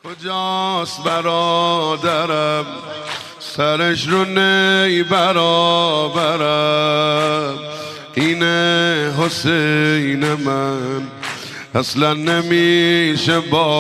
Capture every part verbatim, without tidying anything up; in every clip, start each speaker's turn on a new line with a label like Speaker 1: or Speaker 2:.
Speaker 1: کجاست برادرم سرش رو نی برابرم، اینه حسین من اصلا نمیشه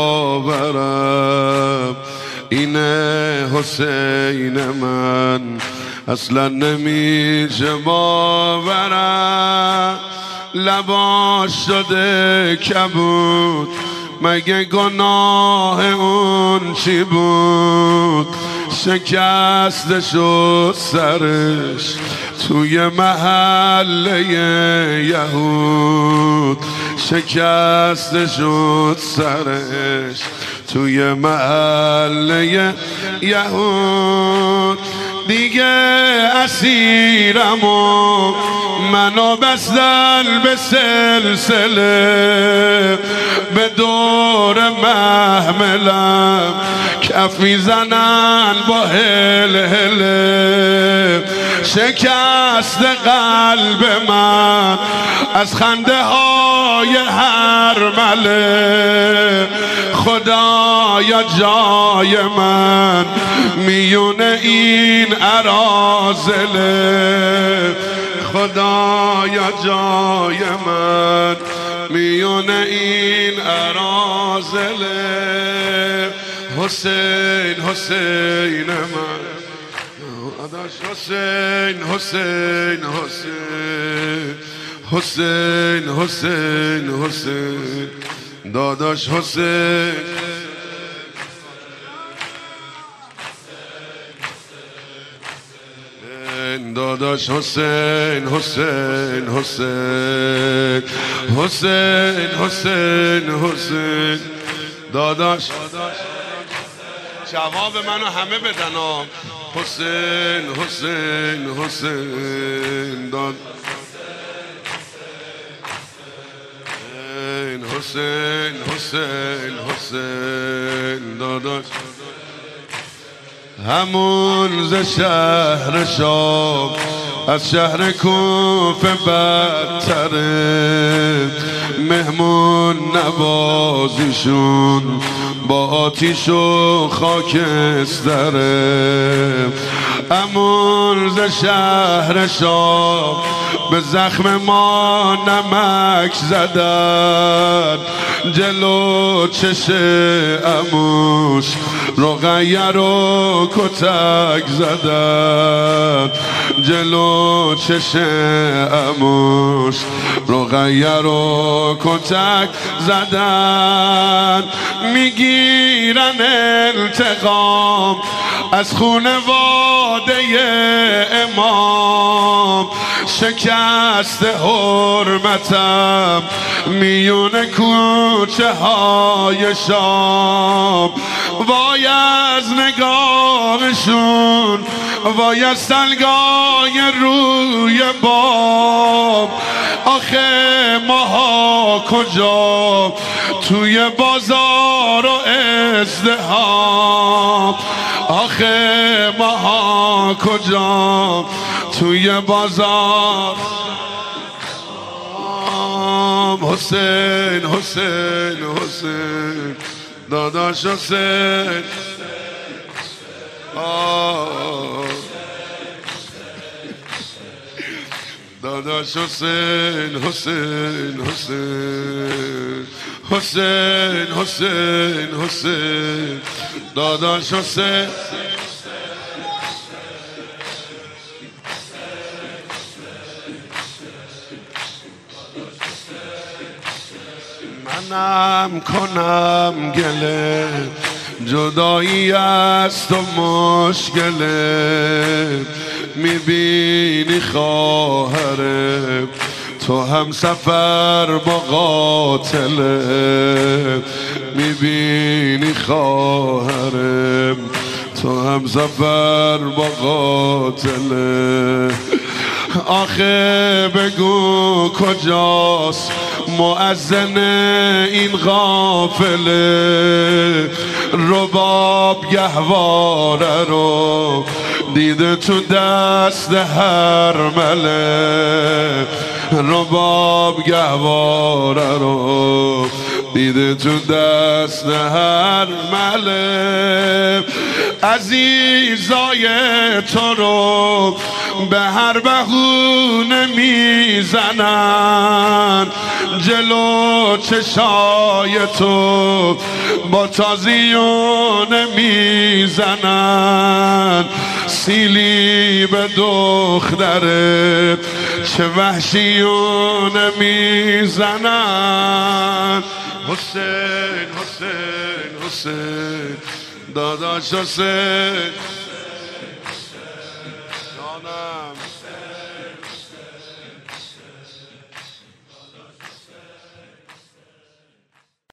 Speaker 1: باورم، اینه حسین من اصلا نمیشه باورم. لباش شده کبود مگه گناه اون چی بود؟ شکسته شد سرش توی محله یهود، شکسته شد سرش توی محله یهود. دیگه اسیرم و منو بستن به سلسله، به دور محملم کف میزنن با هل هله. شکست قلب من از خنده های هرمله، خدایا جای من میون این ارازله، خدایا جای من میون این ارازله. حسین حسین من داداش، حسین حسین حسین حسین حسین حسین داداش، حسین داداش، حسین حسین حسین حسین حسین حسین داداش. جواب منو همه بدن ها. حسین حسین حسین داد حسین حسین حسین داداش. همون ز شهر شام از شهر کوفه بدتره، مهمون نوازیشون با آتیش و خاکستره. همون ز شهر شام به زخم ما نمک زدن، جلو چش عموش رقیه رو کتک زدن، جلو چش عموش رقیه رو کتک زدن. میگیرن انتقام از خونواده امام، شکست حرمتم میون کوچه های شام. وای از نگاهشون، وای از سلگای روی بام. آخه ماها کجا توی بازار و ازدحام، آخه ماها کجا توی بازار. حسین حسین حسین داداش، حسین داداش، حسین حسین حسین حسین حسین حسین داداش، حسین منم کنم گله، جدایی است و مشکله. میبینی خواهره تو هم سفر با قاتله، میبینی خواهره تو هم سفر با قاتله. آخه بگو کجاست مؤذن این قافله؟ رباب گهواره رو دیده تو دست هرمله، رباب گهواره رو دیده تو دست هر مله عزیزای تو رو به هر بهونه میزنن جلو چشای تو با تازیونه میزنن سیلی به دختره چه وحشیونه میزنن حسین حسین حسین داداش حسین